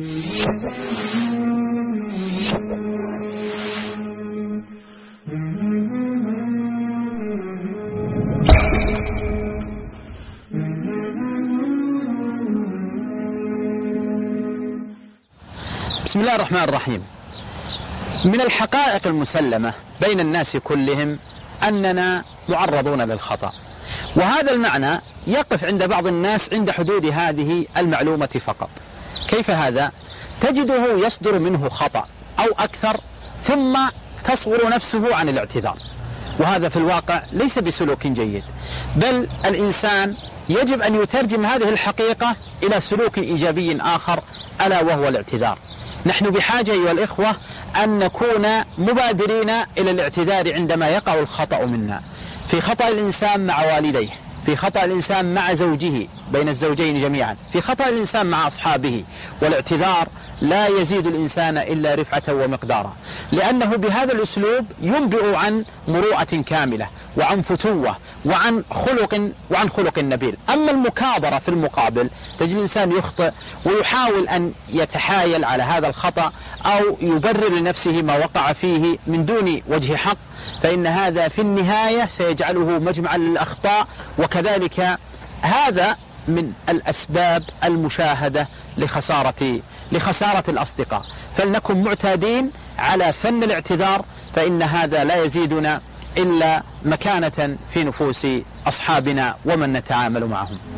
بسم الله الرحمن الرحيم. من الحقائق المسلمة بين الناس كلهم أننا معرضون للخطأ، وهذا المعنى يقف عند بعض الناس عند حدود هذه المعلومة فقط. كيف هذا؟ تجده يصدر منه خطأ أو أكثر ثم تصغر نفسه عن الاعتذار، وهذا في الواقع ليس بسلوك جيد، بل الإنسان يجب أن يترجم هذه الحقيقة إلى سلوك إيجابي آخر، ألا وهو الاعتذار. نحن بحاجة أيها الإخوة أن نكون مبادرين إلى الاعتذار عندما يقع الخطأ منا، في خطأ الإنسان مع والديه، في خطأ الإنسان مع زوجه بين الزوجين جميعا، في خطأ الإنسان مع أصحابه. والاعتذار لا يزيد الإنسان إلا رفعة ومقدارا، لأنه بهذا الأسلوب ينبئ عن مروءة كاملة وعن فتوة وعن خلق نبيل. أما المكابرة في المقابل، تجد الإنسان يخطئ ويحاول أن يتحايل على هذا الخطأ أو يبرر لنفسه ما وقع فيه من دون وجه حق، فإن هذا في النهاية سيجعله مجمعا للأخطاء، وكذلك هذا من الأسباب المشاهدة لخسارة الأصدقاء. فلنكن معتادين على فن الاعتذار، فإن هذا لا يزيدنا إلا مكانة في نفوس أصحابنا ومن نتعامل معهم.